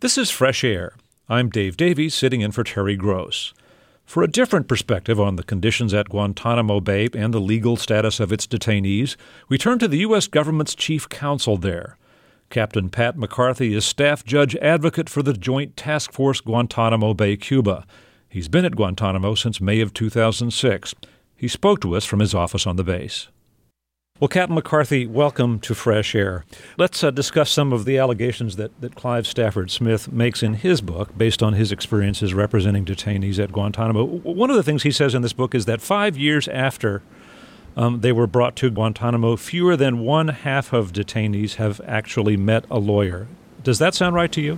This is Fresh Air. I'm Dave Davies, sitting in for Terry Gross. For a different perspective on the conditions at Guantanamo Bay and the legal status of its detainees, we turn to the U.S. government's chief counsel there. Captain Pat McCarthy is staff judge advocate for the Joint Task Force Guantanamo Bay, Cuba. He's been at Guantanamo since May of 2006. He spoke to us from his office on the base. Well, Captain McCarthy, welcome to Fresh Air. Let's discuss some of the allegations that Clive Stafford Smith makes in his book based on his experiences representing detainees at Guantanamo. One of the things he says in this book is that 5 years after they were brought to Guantanamo, fewer than one half of detainees have actually met a lawyer. Does that sound right to you?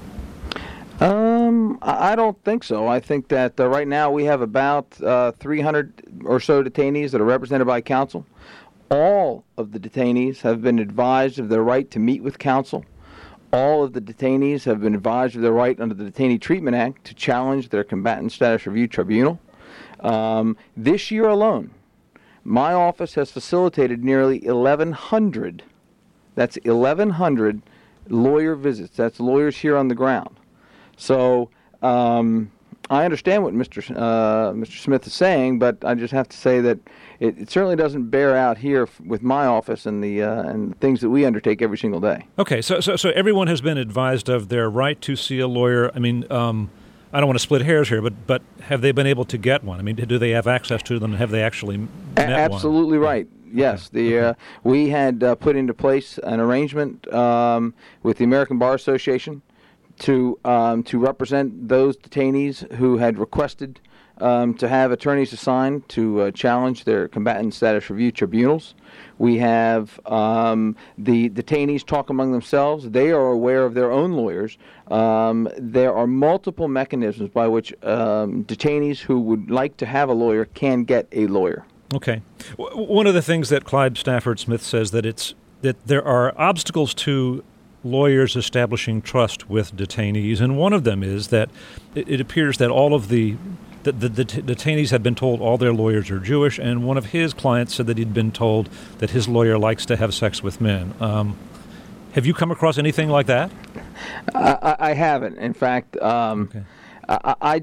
I don't think so. I think that right now we have about 300 or so detainees that are represented by counsel. All of the detainees have been advised of their right to meet with counsel. All of the detainees have been advised of their right under the Detainee Treatment Act to challenge their combatant status review tribunal. This year alone, my office has facilitated nearly 1,100, that's 1,100 lawyer visits. That's lawyers here on the ground. So I understand what Mr. Smith is saying, but I just have to say that it certainly doesn't bear out here with my office and the things that we undertake every single day. Okay, so everyone has been advised of their right to see a lawyer. I mean, I don't want to split hairs here, but have they been able to get one? I mean, do they have access to them? Have they actually met Absolutely one? right. Yes, we had put into place an arrangement with the American Bar Association to represent those detainees who had requested to have attorneys assigned to challenge their combatant status review tribunals. We have the detainees talk among themselves. They are aware of their own lawyers. There are multiple mechanisms by which detainees who would like to have a lawyer can get a lawyer. Okay. One of the things that Clive Stafford Smith says that there are obstacles to lawyers establishing trust with detainees, and one of them is that it appears that all of the detainees had been told all their lawyers are Jewish, and one of his clients said that he'd been told that his lawyer likes to have sex with men. Have you come across anything like that? I haven't. In fact, okay. I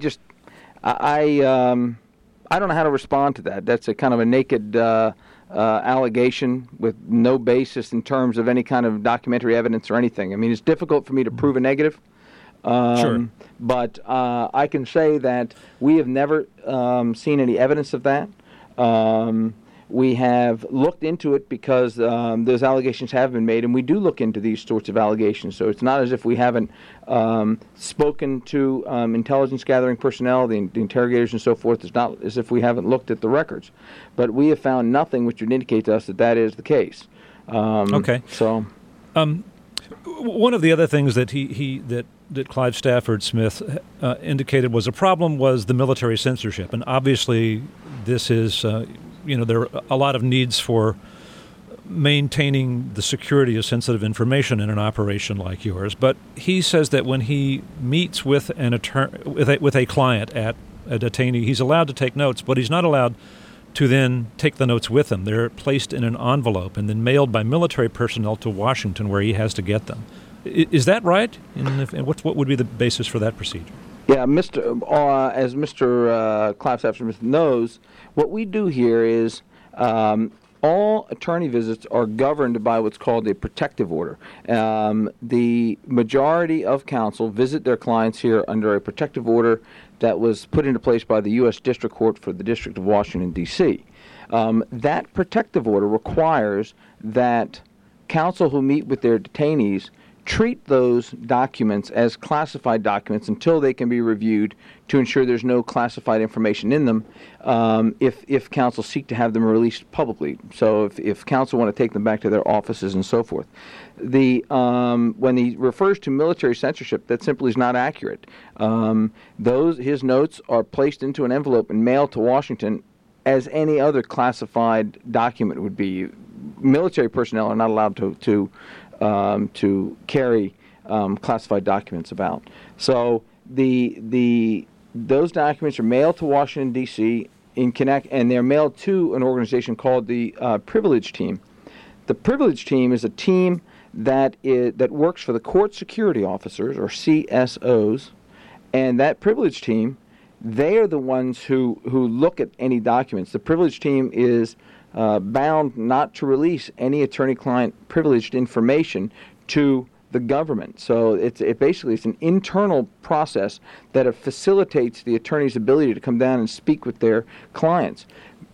don't know how to respond to that. That's a kind of a naked allegation with no basis in terms of any kind of documentary evidence or anything. I mean, it's difficult for me to prove a negative. Sure. But I can say that we have never seen any evidence of that. We have looked into it because those allegations have been made, and we do look into these sorts of allegations. So it's not as if we haven't spoken to intelligence gathering personnel, the interrogators and so forth. It's not as if we haven't looked at the records. But we have found nothing which would indicate to us that that is the case. Okay. So, one of the other things that that Clive Stafford Smith indicated was a problem was the military censorship, and obviously this is there are a lot of needs for maintaining the security of sensitive information in an operation like yours. But he says that when he meets with an attorney, with a client at a detainee, he's allowed to take notes, but he's not allowed to then take the notes with him. They're placed in an envelope and then mailed by military personnel to Washington, where he has to get them. Is that right? And what would be the basis for that procedure? Yeah, as Mr. Clive Stafford Smith knows, what we do here is all attorney visits are governed by what's called a protective order. The majority of counsel visit their clients here under a protective order that was put into place by the U.S. District Court for the District of Washington, D.C. That protective order requires that counsel who meet with their detainees treat those documents as classified documents until they can be reviewed to ensure there's no classified information in them if counsel seek to have them released publicly. So if counsel want to take them back to their offices and so forth. When he refers to military censorship, that simply is not accurate. His notes are placed into an envelope and mailed to Washington as any other classified document would be. Military personnel are not allowed to carry classified documents about. So those documents are mailed to Washington, D.C. and they're mailed to an organization called the Privilege Team. The Privilege Team is a team that works for the court security officers, or CSOs, and that privilege team, they are the ones who look at any documents. The privilege team is bound not to release any attorney-client privileged information to the government. So it's an internal process that facilitates the attorney's ability to come down and speak with their clients.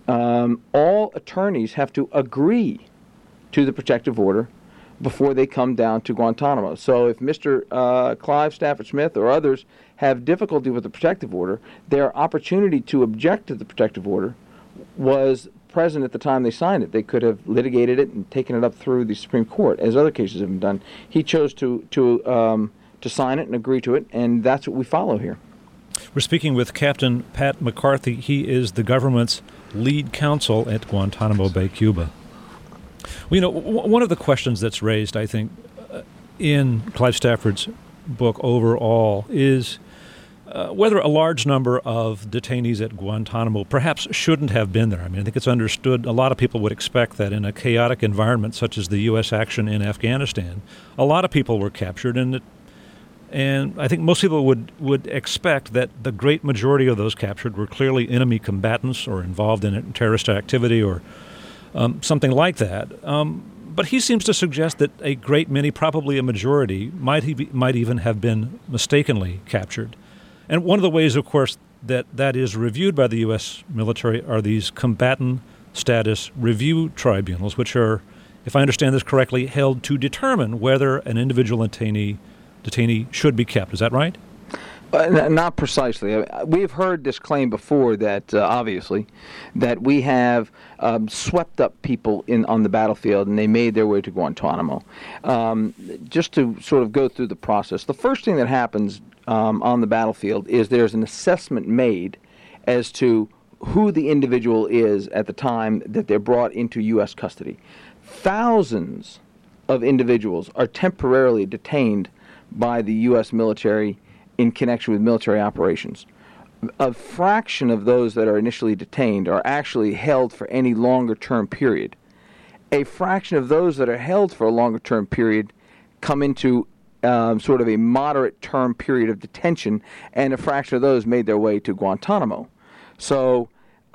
All attorneys have to agree to the protective order before they come down to Guantanamo. So if Mr. Clive Stafford Smith or others have difficulty with the protective order, their opportunity to object to the protective order was present at the time they signed it. They could have litigated it and taken it up through the Supreme Court, as other cases have been done. He chose to sign it and agree to it, and that's what we follow here. We're speaking with Captain Pat McCarthy. He is the government's lead counsel at Guantanamo Bay, Cuba. Well, one of the questions that's raised, I think, in Clive Stafford's book overall is whether a large number of detainees at Guantanamo perhaps shouldn't have been there. I mean, I think it's understood. A lot of people would expect that in a chaotic environment such as the U.S. action in Afghanistan, a lot of people were captured, and I think most people would expect that the great majority of those captured were clearly enemy combatants or involved in terrorist activity or something like that. But he seems to suggest that a great many, probably a majority, might even have been mistakenly captured. And one of the ways, of course, that is reviewed by the U.S. military are these combatant status review tribunals, which are, if I understand this correctly, held to determine whether an individual detainee should be kept. Is that right? Not precisely. We've heard this claim before that, obviously, that we have swept up people on the battlefield and they made their way to Guantanamo. Just to sort of go through the process, the first thing that happens on the battlefield is there's an assessment made as to who the individual is at the time that they're brought into U.S. custody. Thousands of individuals are temporarily detained by the U.S. military in connection with military operations. A fraction of those that are initially detained are actually held for any longer-term period. A fraction of those that are held for a longer-term period come into sort of a moderate-term period of detention, and a fraction of those made their way to Guantanamo. So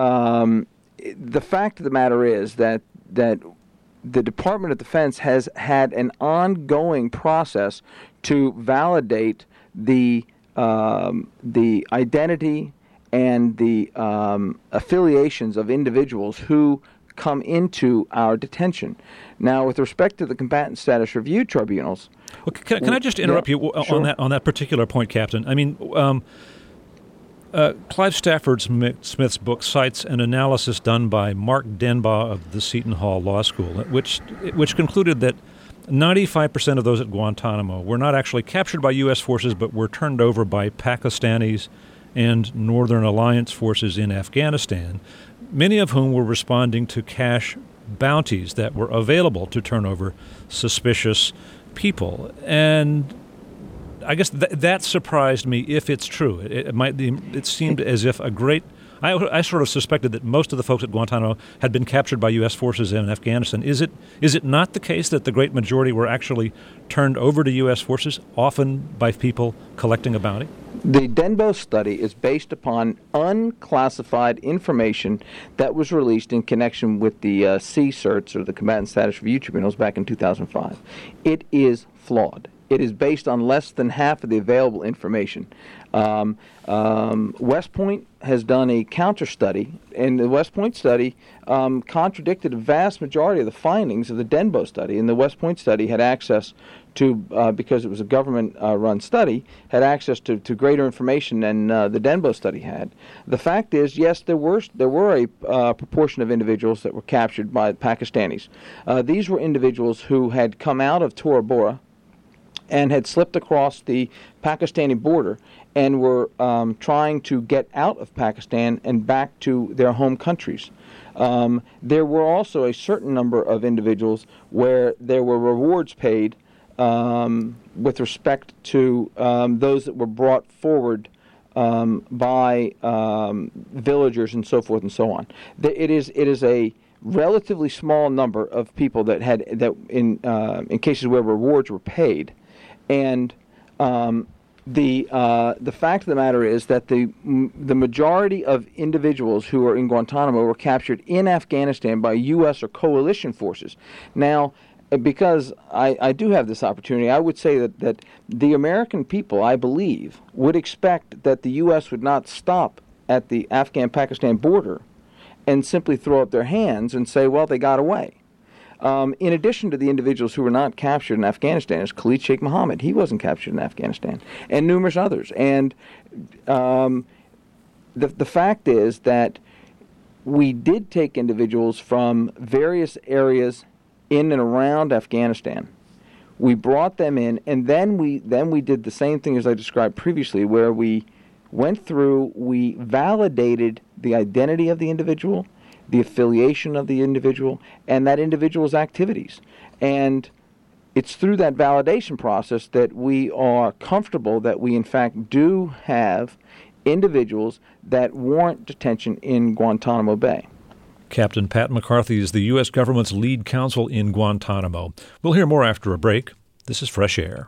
the fact of the matter is that the Department of Defense has had an ongoing process to validate the identity and the affiliations of individuals who come into our detention. Now, with respect to the combatant status review tribunals, can I just interrupt you sure. on that particular point, Captain? I mean, Clive Stafford Smith's book cites an analysis done by Mark Denbaugh of the Seton Hall Law School, which concluded that 95% of those at Guantanamo were not actually captured by U.S. forces, but were turned over by Pakistanis and Northern Alliance forces in Afghanistan, many of whom were responding to cash bounties that were available to turn over suspicious people. And I guess that surprised me, if it's true. It seemed as if I sort of suspected that most of the folks at Guantanamo had been captured by U.S. forces in Afghanistan. Is it not the case that the great majority were actually turned over to U.S. forces, often by people collecting a bounty? The Denbo study is based upon unclassified information that was released in connection with the CSERTs, or the Combatant Status Review Tribunals, back in 2005. It is flawed. It is based on less than half of the available information. West Point has done a counter study, and the West Point study contradicted a vast majority of the findings of the Denbo study. And the West Point study had access to, because it was a government-run study, had access to greater information than the Denbo study had. The fact is, yes, there were a proportion of individuals that were captured by the Pakistanis. These were individuals who had come out of Tora Bora and had slipped across the Pakistani border and were trying to get out of Pakistan and back to their home countries. There were also a certain number of individuals where there were rewards paid with respect to those that were brought forward by villagers and so forth and so on. It is a relatively small number of people that had that in cases where rewards were paid, and the fact of the matter is that the majority of individuals who are in Guantanamo were captured in Afghanistan by U.S. or coalition forces. Now, because I do have this opportunity, I would say that the American people, I believe, would expect that the U.S. would not stop at the Afghan-Pakistan border and simply throw up their hands and say, well, they got away. In addition to the individuals who were not captured in Afghanistan, is Khalid Sheikh Mohammed. He wasn't captured in Afghanistan, and numerous others. And the fact is that we did take individuals from various areas in and around Afghanistan. We brought them in, and then we did the same thing as I described previously, where we went through, we validated the identity of the individual, the affiliation of the individual, and that individual's activities. And it's through that validation process that we are comfortable that we, in fact, do have individuals that warrant detention in Guantanamo Bay. Captain Pat McCarthy is the U.S. government's lead counsel in Guantanamo. We'll hear more after a break. This is Fresh Air.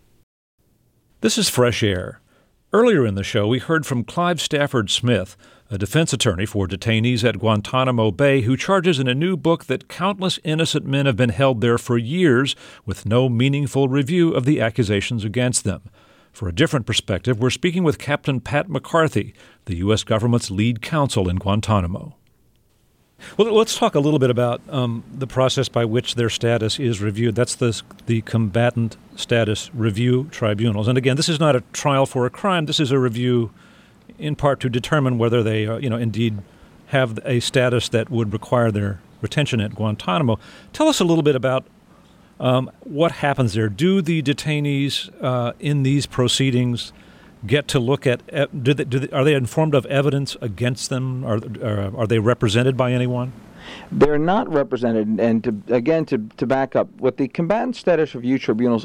This is Fresh Air. Earlier in the show, we heard from Clive Stafford Smith, a defense attorney for detainees at Guantanamo Bay, who charges in a new book that countless innocent men have been held there for years with no meaningful review of the accusations against them. For a different perspective, we're speaking with Captain Pat McCarthy, the U.S. government's lead counsel in Guantanamo. Well, let's talk a little bit about the process by which their status is reviewed. That's the Combatant Status Review Tribunals. And again, this is not a trial for a crime. This is a review in part to determine whether they indeed have a status that would require their retention at Guantanamo. Tell us a little bit about what happens there. Do the detainees in these proceedings get to look at, are they informed of evidence against them? Are they represented by anyone? They're not represented. And to back up, what the Combatant Status Review Tribunals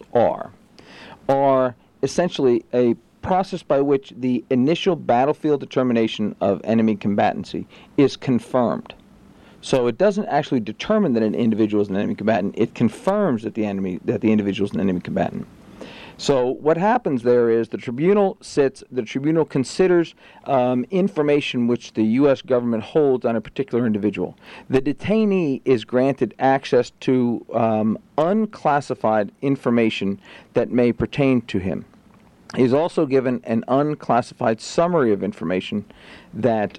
are essentially a process by which the initial battlefield determination of enemy combatancy is confirmed. So it doesn't actually determine that an individual is an enemy combatant. It confirms that the individual is an enemy combatant. So what happens there is the tribunal considers information which the U.S. government holds on a particular individual. The detainee is granted access to unclassified information that may pertain to him. He's also given an unclassified summary of information that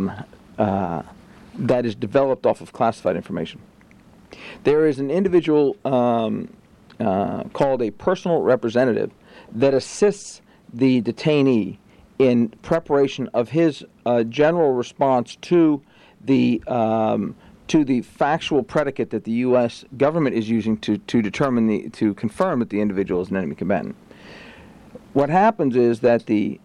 is developed off of classified information. There is an individual called a personal representative that assists the detainee in preparation of his general response to the factual predicate that the U.S. government is using to confirm that the individual is an enemy combatant. What happens is that the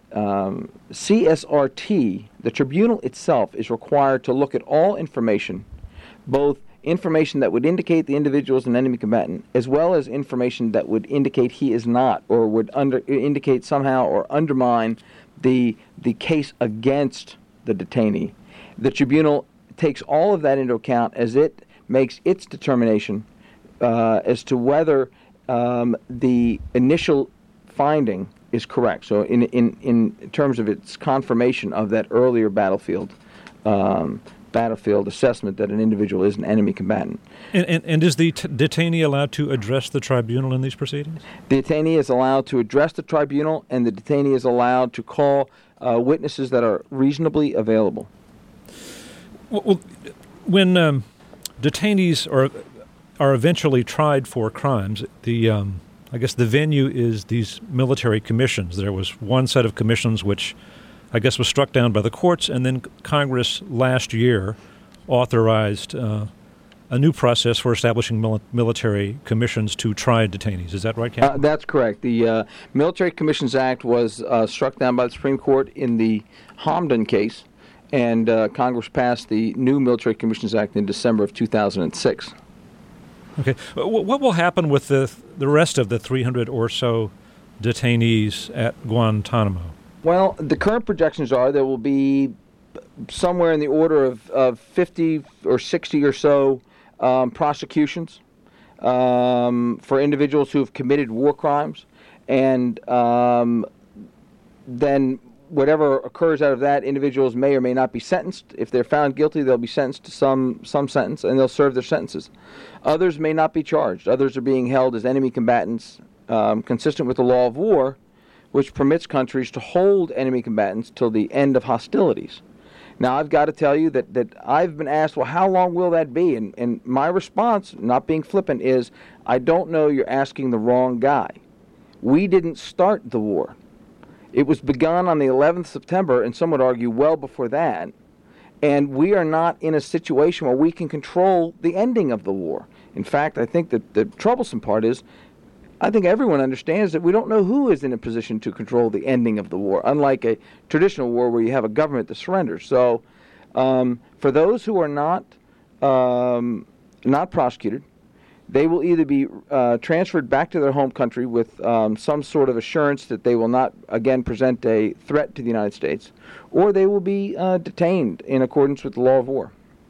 CSRT, the tribunal itself, is required to look at all information, both information that would indicate the individual is an enemy combatant, as well as information that would indicate he is not, or would indicate somehow or undermine the case against the detainee. The tribunal takes all of that into account as it makes its determination as to whether the initial finding is correct. So in terms of its confirmation of that earlier battlefield assessment that an individual is an enemy combatant. And is the detainee allowed to address the tribunal in these proceedings? The detainee is allowed to address the tribunal, and the detainee is allowed to call witnesses that are reasonably available. Well, when detainees are eventually tried for crimes, I guess the venue is these military commissions. There was one set of commissions which I guess was struck down by the courts, and then Congress last year authorized a new process for establishing military commissions to try detainees. Is that right, Captain? That's correct. The Military Commissions Act was struck down by the Supreme Court in the Hamdan case, and Congress passed the new Military Commissions Act in December of 2006. Okay. What will happen with the rest of the 300 or so detainees at Guantanamo? Well, the current projections are there will be somewhere in the order of 50 or 60 or so prosecutions for individuals who have committed war crimes, and then whatever occurs out of that, individuals may or may not be sentenced. If they're found guilty, they'll be sentenced to some sentence, and they'll serve their sentences. Others may not be charged. Others are being held as enemy combatants, consistent with the law of war, which permits countries to hold enemy combatants till the end of hostilities. Now, I've got to tell you that I've been asked, well, how long will that be? And my response, not being flippant, is I don't know, you're asking the wrong guy. We didn't start the war. It was begun on the 11th September, and some would argue well before that, and we are not in a situation where we can control the ending of the war. In fact, I think that the troublesome part is I think everyone understands that we don't know who is in a position to control the ending of the war, unlike a traditional war where you have a government that surrenders. So for those who are not prosecuted, they will either be transferred back to their home country with some sort of assurance that they will not again present a threat to the United States, or they will be detained in accordance with the law of war.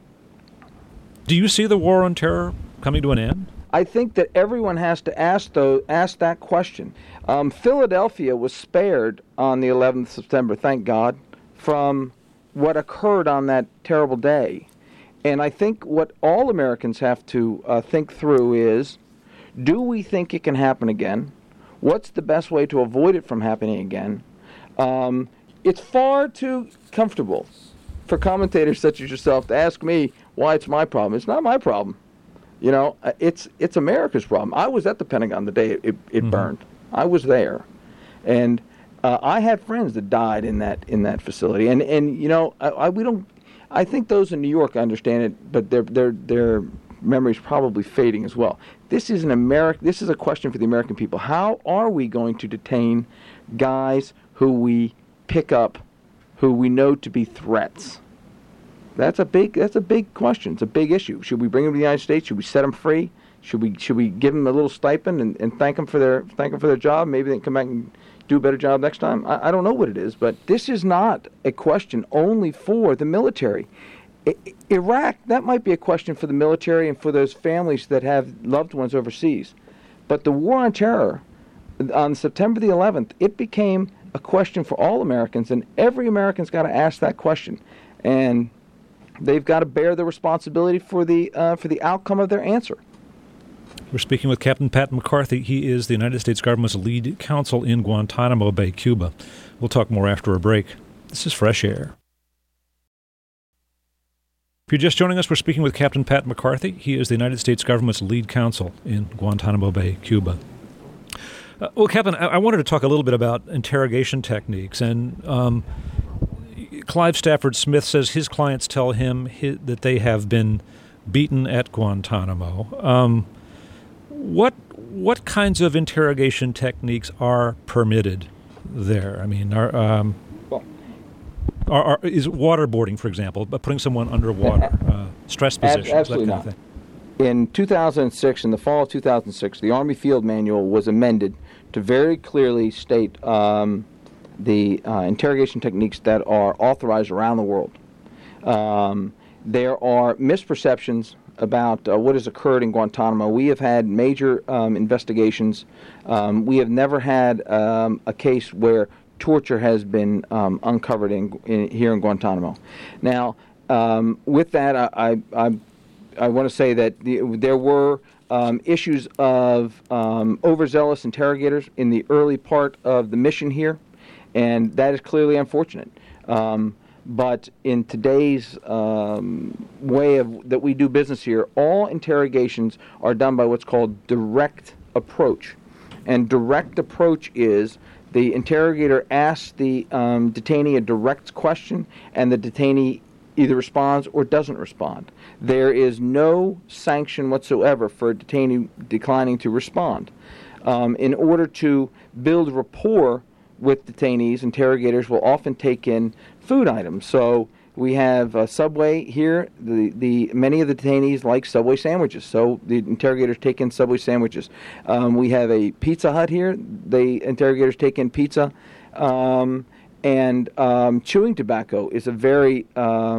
Do you see the war on terror coming to an end? I think that everyone has to ask that question. Philadelphia was spared on the 11th September, thank God, from what occurred on that terrible day. And I think what all Americans have to think through is, do we think it can happen again? What's the best way to avoid it from happening again? It's far too comfortable for commentators such as yourself to ask me why it's my problem. It's not my problem. You know, it's America's problem. I was at the Pentagon the day it burned. I was there, and I had friends that died in that facility. And you know, we don't. I think those in New York understand it, but their memory's probably fading as well. This is This is a question for the American people. How are we going to detain guys who we pick up, who we know to be threats? That's a big question. It's a big issue. Should we bring them to the United States? Should we set them free? Should we give them a little stipend and thank them for their job? Maybe they can come back and do a better job next time. I don't know what it is, but this is not a question only for the military. Iraq, that might be a question for the military and for those families that have loved ones overseas. But the war on terror, on September the 11th, it became a question for all Americans, and every American's got to ask that question. And they've got to bear the responsibility for the outcome of their answer. We're speaking with Captain Pat McCarthy. He is the United States government's lead counsel in Guantanamo Bay, Cuba. We'll talk more after a break. This is Fresh Air. If you're just joining us, we're speaking with Captain Pat McCarthy. He is the United States government's lead counsel in Guantanamo Bay, Cuba. Well, Captain, I wanted to talk a little bit about interrogation techniques. And Clive Stafford Smith says his clients tell him that they have been beaten at Guantanamo. What kinds of interrogation techniques are permitted there? I mean, is waterboarding, for example, but putting someone underwater, stress positions, absolutely that kind not. of thing? In 2006, in the fall of 2006, the Army Field Manual was amended to very clearly state the interrogation techniques that are authorized around the world. There are misperceptions about what has occurred in Guantanamo. We have had major investigations. We have never had a case where torture has been uncovered here in Guantanamo. Now, with that, I want to say that there were issues of overzealous interrogators in the early part of the mission here, and that is clearly unfortunate. But in today's way that we do business here, all interrogations are done by what's called direct approach. And direct approach is the interrogator asks the detainee a direct question, and the detainee either responds or doesn't respond. There is no sanction whatsoever for a detainee declining to respond. In order to build rapport with detainees, interrogators will often take in food items. So we have Subway here. Many of the detainees like Subway sandwiches, so the interrogators take in Subway sandwiches. We have a Pizza Hut here. The interrogators take in pizza. And chewing tobacco is a very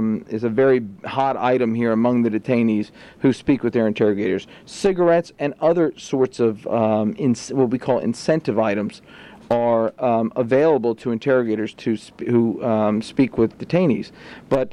hot item here among the detainees who speak with their interrogators. Cigarettes and other sorts of what we call incentive items are available to interrogators who speak with detainees. But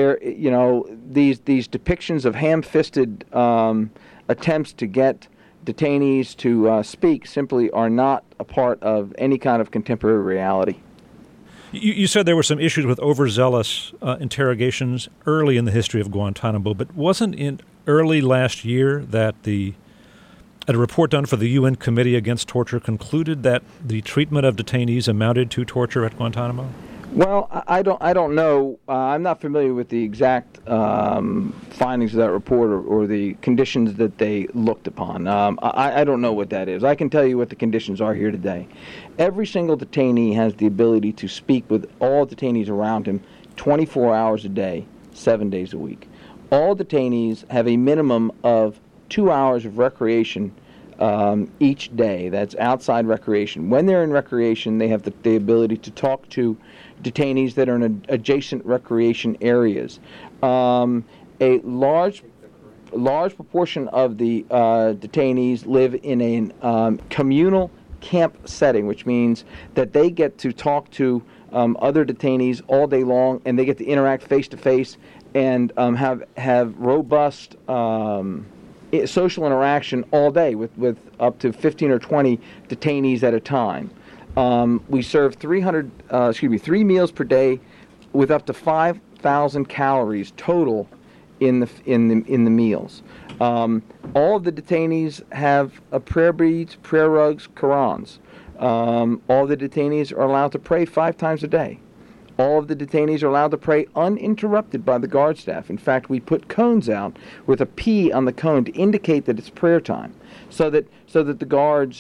these depictions of ham-fisted attempts to get detainees to speak simply are not a part of any kind of contemporary reality. You said there were some issues with overzealous interrogations early in the history of Guantanamo, but wasn't in early last year that a report done for the UN Committee Against Torture concluded that the treatment of detainees amounted to torture at Guantanamo? Well, I don't know. I'm not familiar with the exact findings of that report or the conditions that they looked upon. I don't know what that is. I can tell you what the conditions are here today. Every single detainee has the ability to speak with all detainees around him 24 hours a day, 7 days a week. All detainees have a minimum of 2 hours of recreation each day. That's outside recreation. When they're in recreation, they have the ability to talk to detainees that are in adjacent recreation areas. A large proportion of the detainees live in a communal camp setting, which means that they get to talk to other detainees all day long, and they get to interact face to face and have robust social interaction all day with up to 15 or 20 detainees at a time. We serve 3 meals per day with up to 5,000 calories total in the meals. All of the detainees have prayer beads, prayer rugs, Qurans. All the detainees are allowed to pray 5 times a day. All of the detainees are allowed to pray uninterrupted by the guard staff. In fact, we put cones out with a P on the cone to indicate that it's prayer time, so that the guards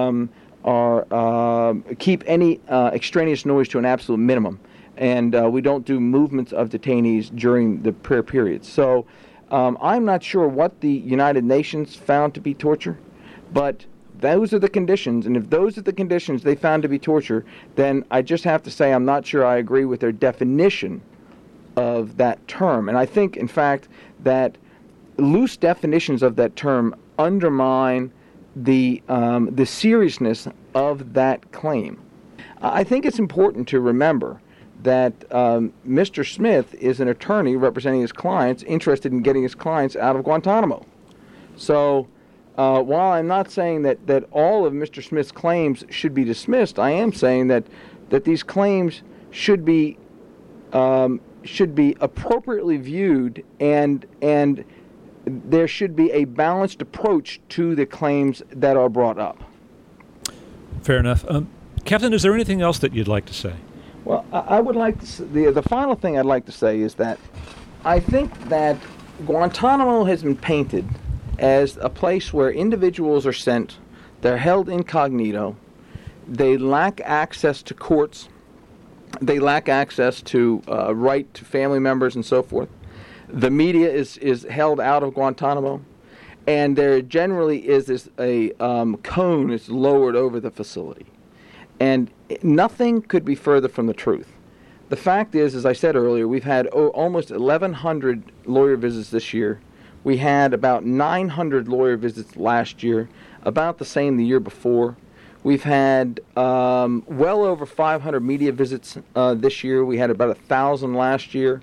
keep any extraneous noise to an absolute minimum, and we don't do movements of detainees during the prayer periods. So I'm not sure what the United Nations found to be torture, but those are the conditions, and if those are the conditions they found to be torture, then I just have to say I'm not sure I agree with their definition of that term. And I think, in fact, that loose definitions of that term undermine the seriousness of that claim. I think it's important to remember that Mr. Smith is an attorney representing his clients, interested in getting his clients out of Guantanamo. So while I'm not saying that all of Mr. Smith's claims should be dismissed, I am saying that these claims should be appropriately viewed, and there should be a balanced approach to the claims that are brought up. Fair enough. Captain, is there anything else that you'd like to say? Well, I would like to say, the final thing I'd like to say is that I think that Guantanamo has been painted as a place where individuals are sent, they're held incognito, they lack access to courts, they lack access to right to family members and so forth. The media is held out of Guantanamo, and there generally is a cone is lowered over the facility. And nothing could be further from the truth. The fact is, as I said earlier, we've had almost 1,100 lawyer visits this year. We had about 900 lawyer visits last year, about the same the year before. We've had well over 500 media visits this year. We had about 1,000 last year.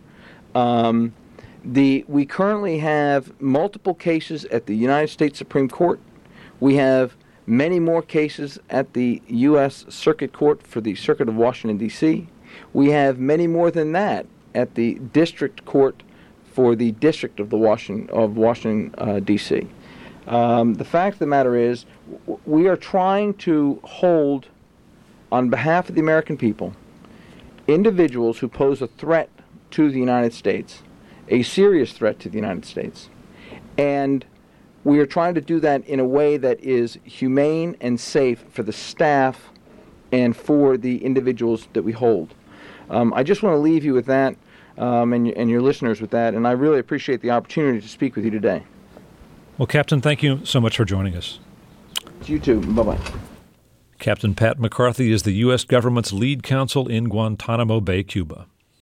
We currently have multiple cases at the United States Supreme Court. We have many more cases at the U.S. Circuit Court for the Circuit of Washington, D.C. We have many more than that at the District Court for the District of Washington, D.C. The fact of the matter is, we are trying to hold, on behalf of the American people, individuals who pose a threat to the United States, a serious threat to the United States. And we are trying to do that in a way that is humane and safe for the staff and for the individuals that we hold. I just want to leave you with that, and your listeners with that, and I really appreciate the opportunity to speak with you today. Well, Captain, thank you so much for joining us. You too. Bye-bye. Captain Pat McCarthy is the U.S. government's lead counsel in Guantanamo Bay, Cuba.